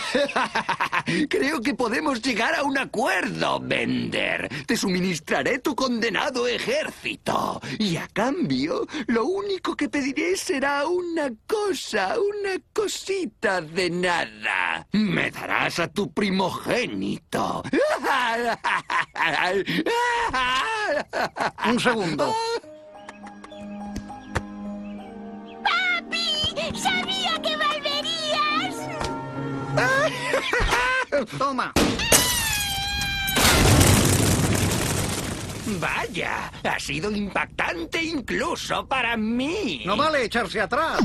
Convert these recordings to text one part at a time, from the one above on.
Creo que podemos llegar a un acuerdo, Bender. Te suministraré tu condenado ejército. Y a cambio, lo único que pediré será una cosita de nada. Me darás a tu primogénito. Un segundo. ¡Papi! ¡Sabía que volverías! Toma. Vaya, ha sido impactante incluso para mí. No vale echarse atrás.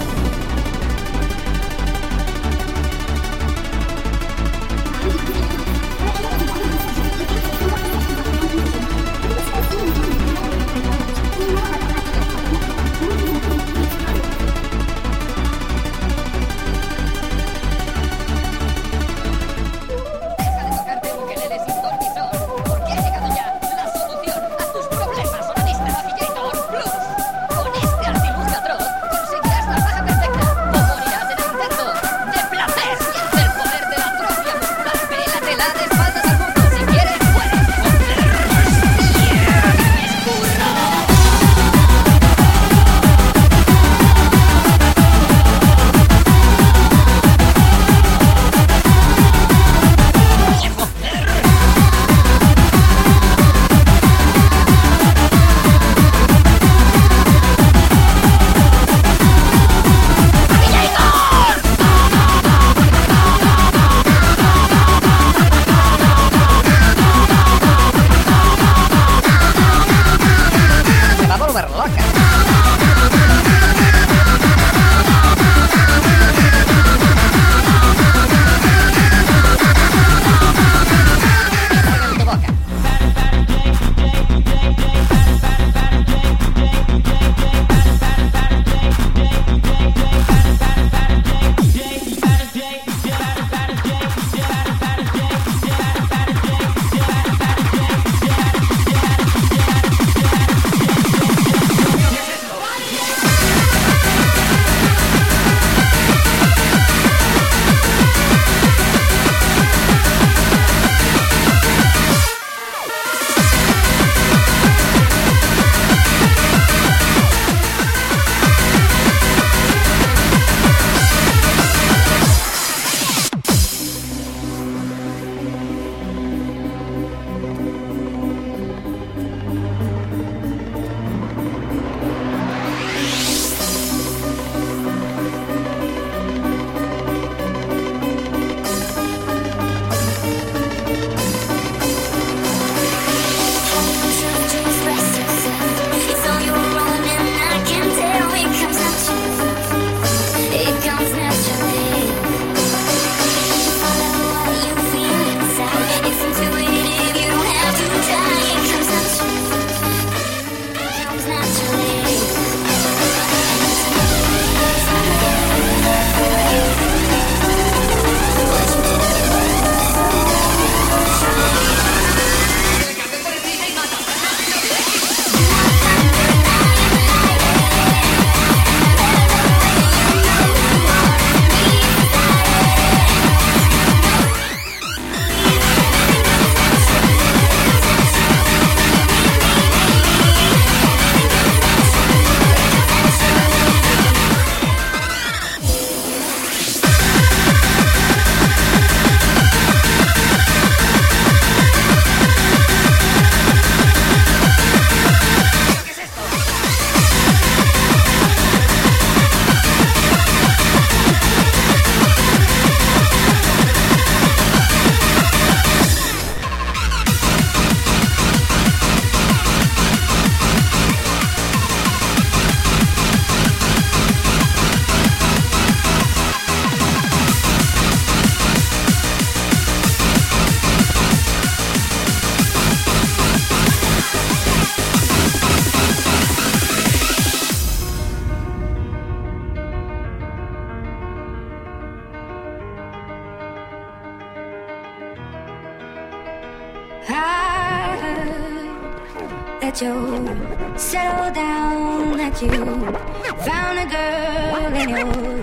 that you settle down, that you found a girl and you're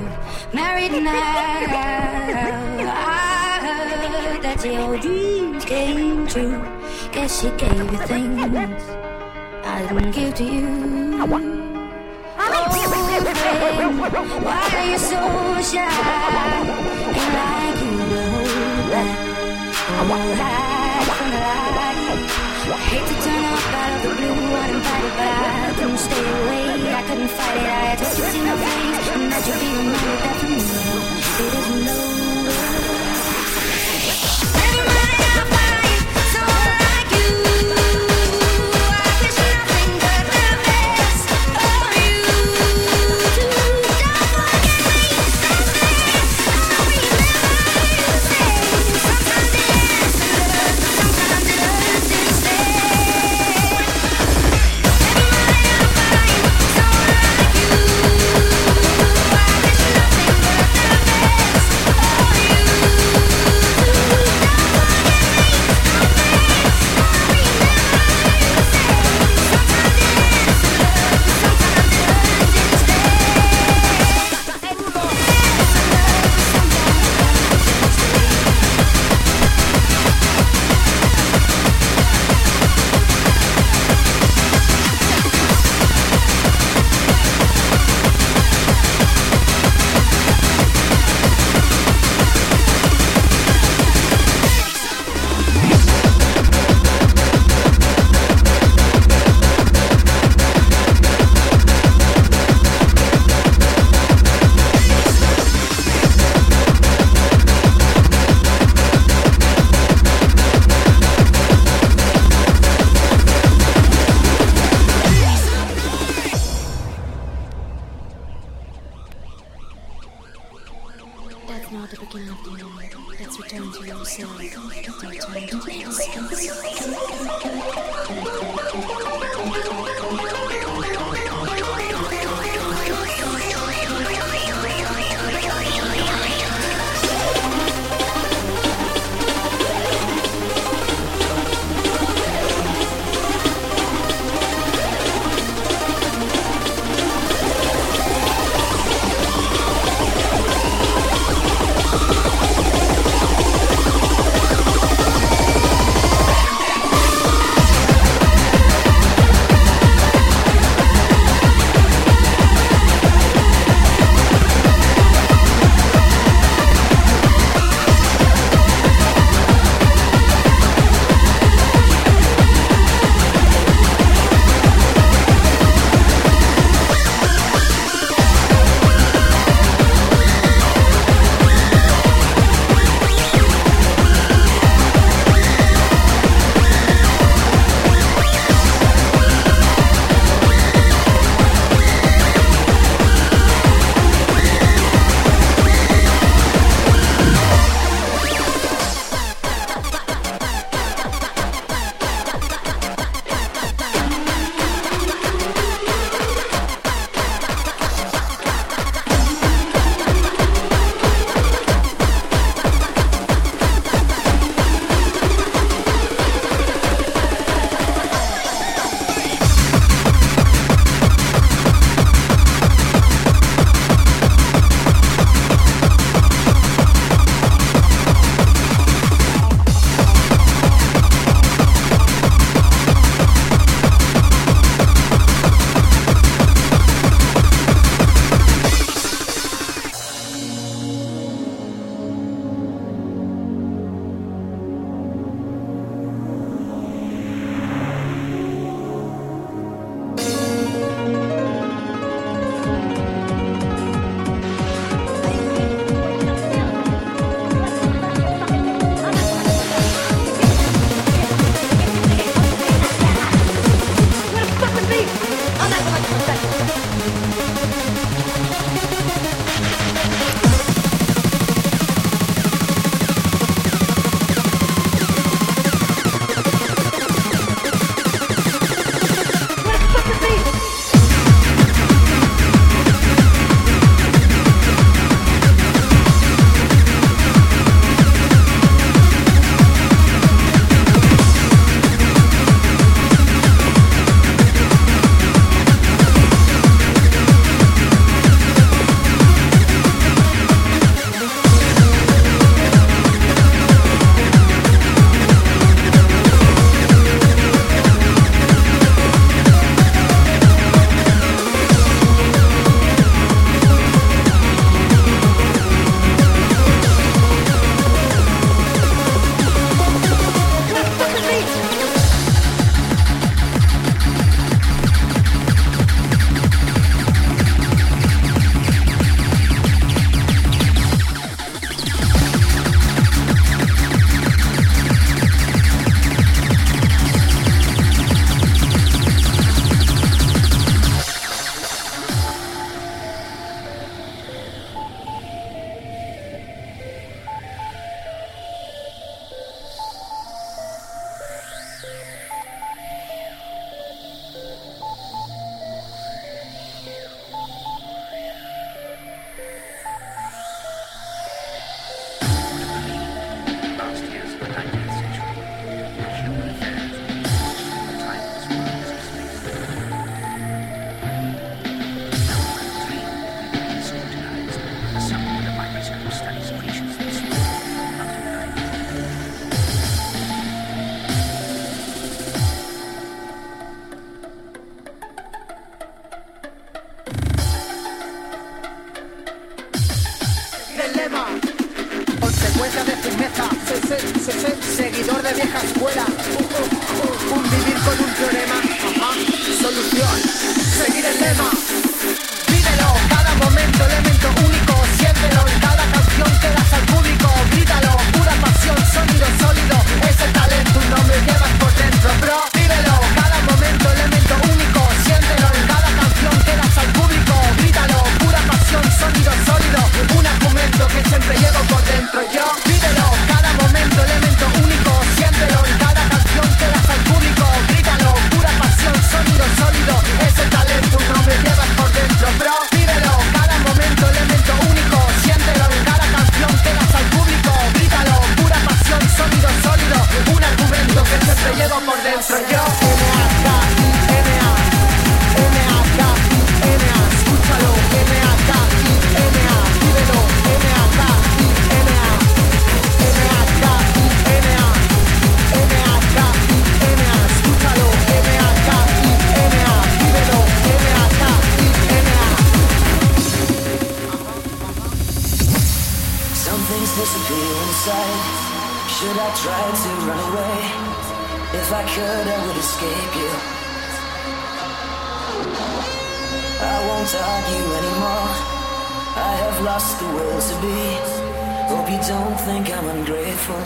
married now. I heard that your dreams came true. Guess she gave you things I didn't give to you. Oh, friend, why are you so shy? Ain't like you to hold back or hide from the light. I hate to turn up out of the blue uninvited, but I couldn't stay away. I couldn't fight it. I had to see my face, and that you'd be reminded that for me it isn't over. Everybody I find so like you. I wish nothing but the best for you. Don't forget me, I'll remember you say. Sometimes it ends in love, sometimes it hurts instead. Everybody I find so like you. I wish nothing but the best for you. That's not the beginning of the end. Let's return to yourself. Return to consecuencia de firmeza. Seguidor de vieja escuela. Un vivir con un teorema. Solución. Seguir el lema. Vívelo, cada momento, elemento único. Siéntelo en cada canción que das al público. Grítalo, pura pasión, sonido sólido. Es el talento, un nombre llevas por dentro, bro. Vívelo, cada momento, elemento único. Siéntelo en cada canción que das al público. Grítalo, pura pasión, sonido sólido. Un argumento que siempre llevo por dentro yo. Vívelo, cada momento, elemento único. Siéntelo en cada canción que das al público. Grítalo, pura pasión, sonido sólido. Es el talento, un nombre llevas por dentro, bro. Vívelo, cada momento, elemento único. Siéntelo en cada canción que das al público. Grítalo, pura pasión, sonido sólido. Un argumento que siempre llevo por dentro yo. M-A-K-I-N-A, M-A-K-I-N-A, escúchalo. M-A-K-I-N-A, vívelo. M-A-K-I-N-A, M-A-K-I-N-A, M-A-K-I-N-A, escúchalo. M-A-K-I-N-A, vívelo. M-A-K-I-N-A. Some things disappear inside. Should I try to run away? If I could, I would escape you. I won't argue anymore. I have lost the will to be. Hope you don't think I'm ungrateful.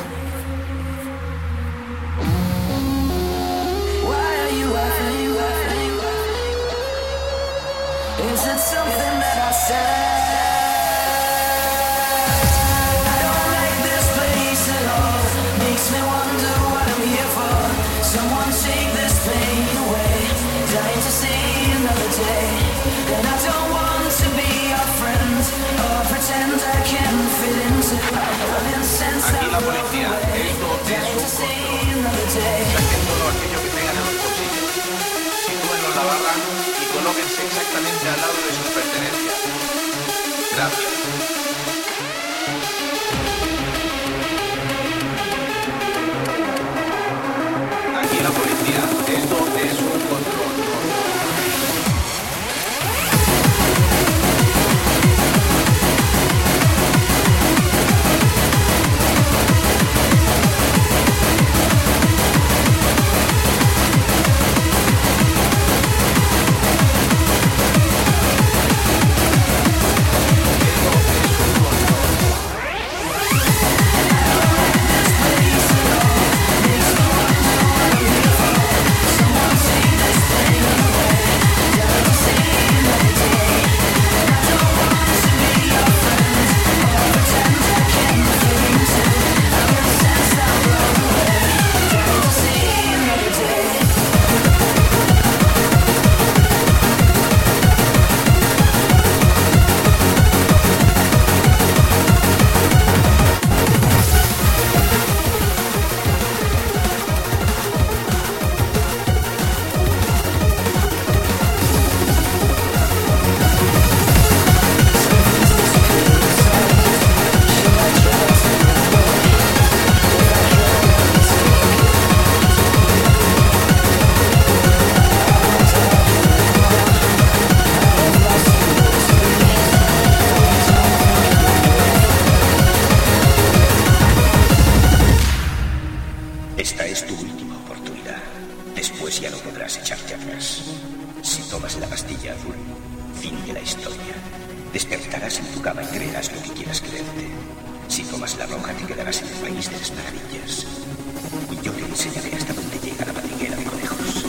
Why are you laughing? Is it something that I said? Makes me wonder what I'm here for. Someone take this pain away. Dying to see another day. And I don't want to be your friend or pretend I can fit into. I'm incensed. Aquí la policía, esto es un control. Saquen todo aquello que tengan en los bolsillos. Sitúenlo en la barra y colóquense exactamente al lado de sus pertenencias. Gracias. La policía, esto es un control. Esta es tu última oportunidad. Después ya no podrás echarte atrás. Si tomas la pastilla azul, fin de la historia. Despertarás en tu cama y creerás lo que quieras creerte. Si tomas la roja, te quedarás en el país de las maravillas. Y yo te enseñaré hasta dónde llega la madriguera de conejos.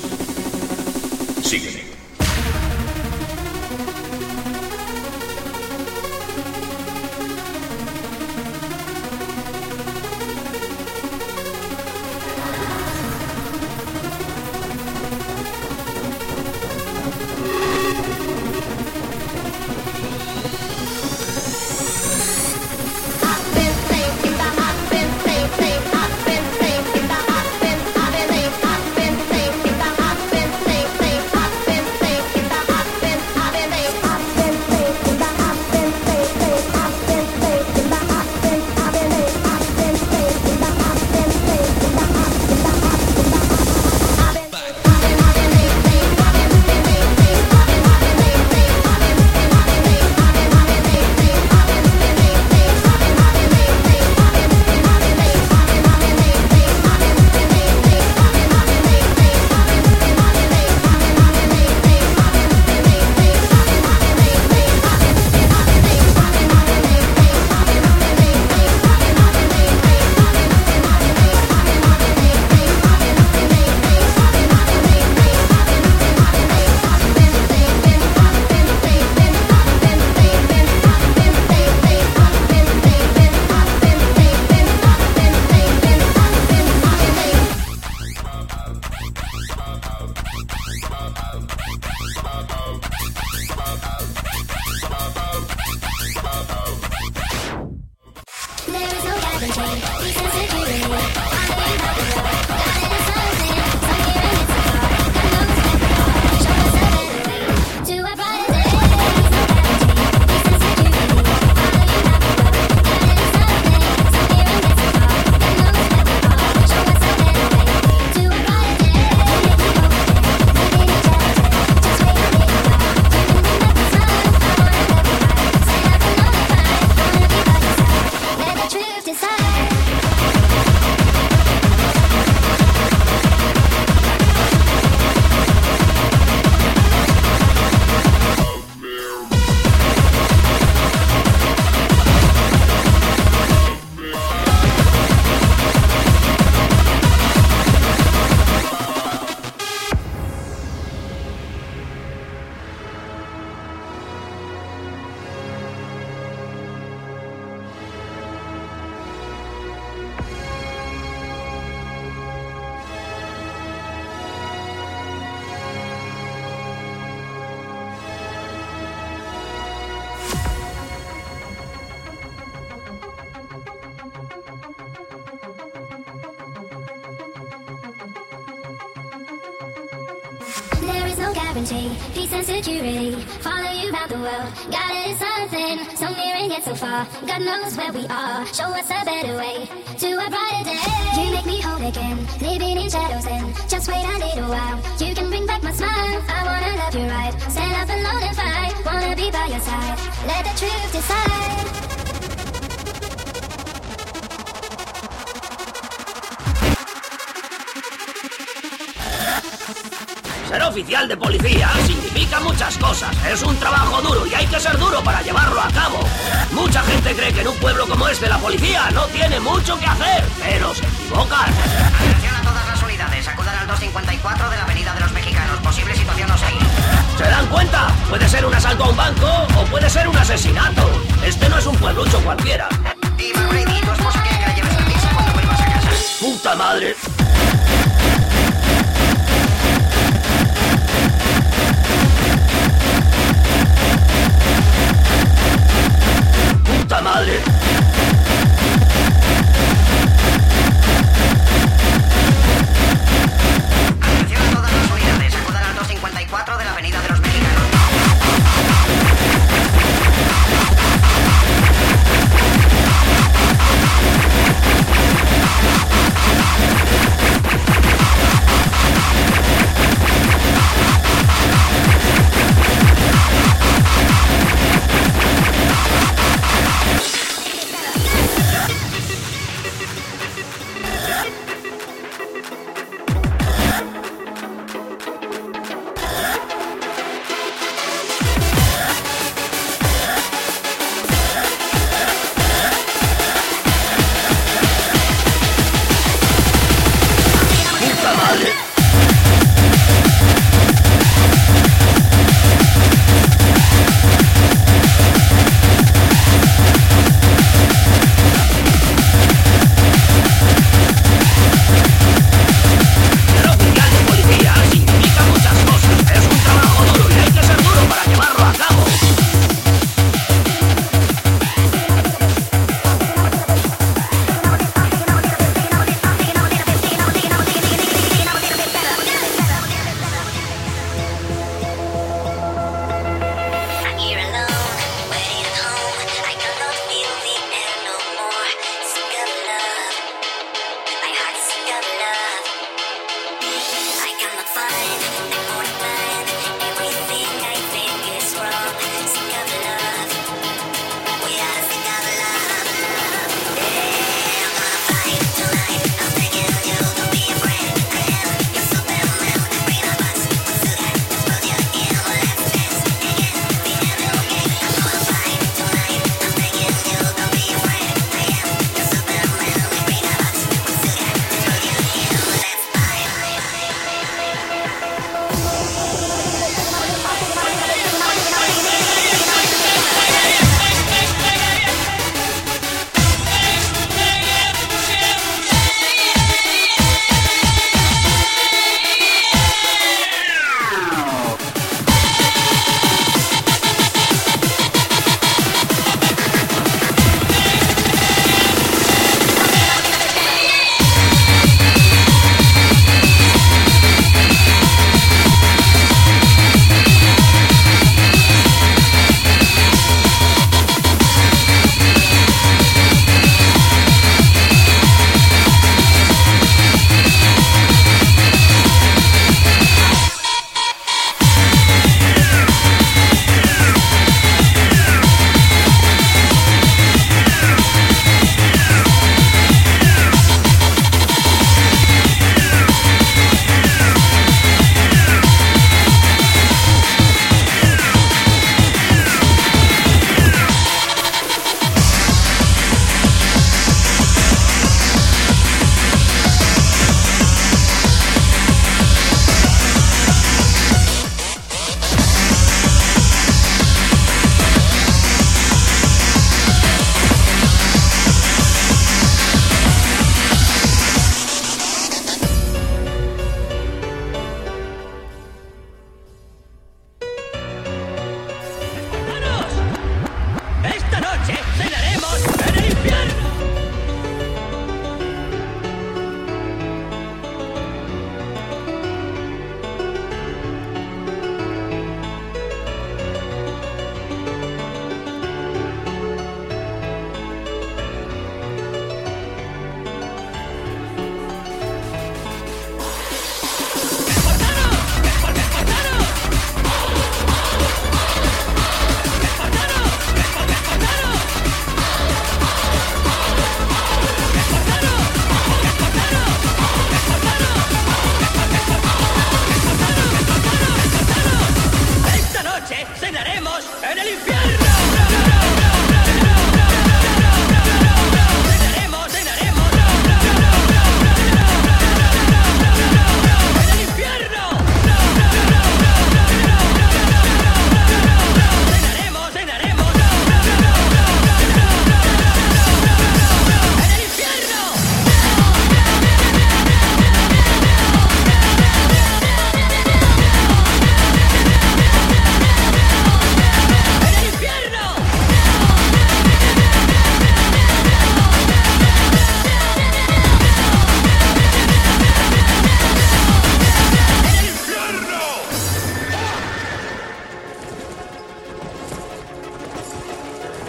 Sígueme. I've been There is no guarantee, peace and security follow you around the world. God is something, so near and yet so far. God knows where we are, show us a better way to a brighter day. You make me whole again, living in shadows and just wait a little while. You can bring back my smile, I wanna love you right. Stand up alone and fight, wanna be by your side. Let the truth decide. Ser oficial de policía significa muchas cosas. Es un trabajo duro y hay que ser duro para llevarlo a cabo. Mucha gente cree que en un pueblo como este la policía no tiene mucho que hacer, pero se equivocan. Atención a todas las unidades. Acudan al 254 de la Avenida de los Mexicanos. Posible situación hostil. ¿Se dan cuenta? Puede ser un asalto a un banco o puede ser un asesinato. Este no es un pueblucho cualquiera. Y McBrady, tu esposa quiere que le lleves la pizza cuando vuelvas a casa. ¡Puta madre! ¡Puta madre! Atención a todas las unidades. Acudan al 254 de la Avenida de los Mexicanos.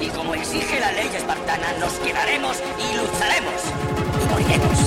Y como exige la ley espartana, nos quedaremos y lucharemos. Y moriremos.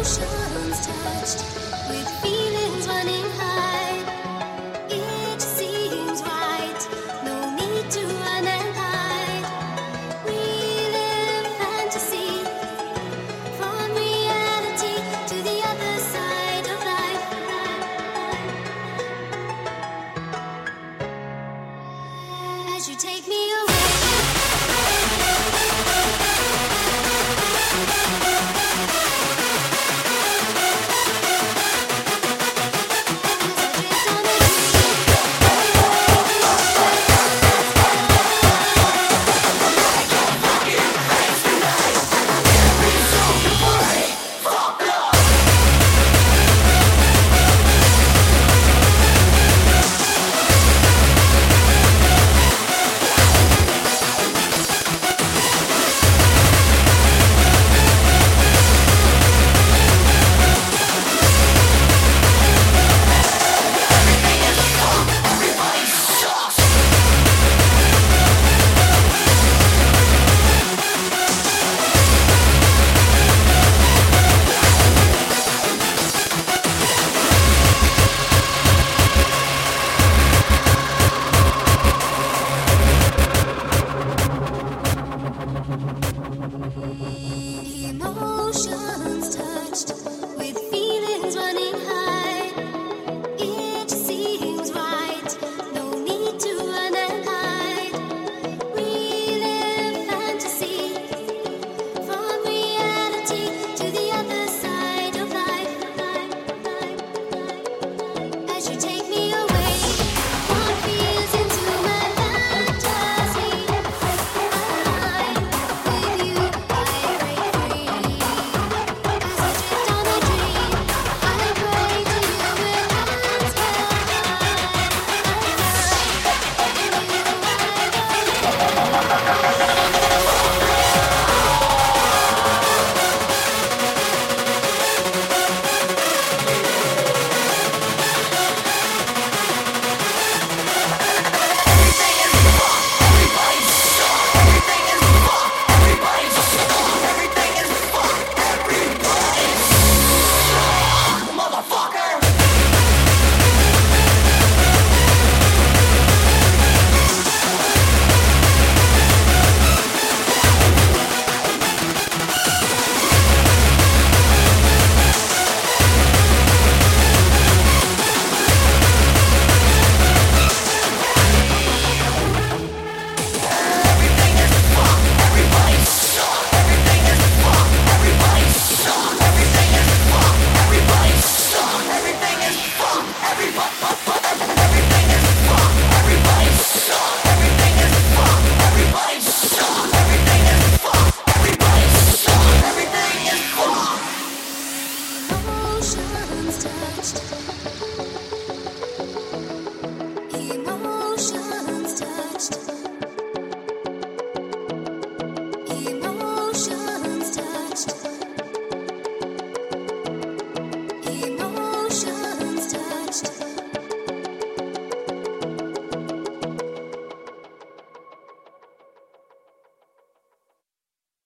Emotions touched with feelings running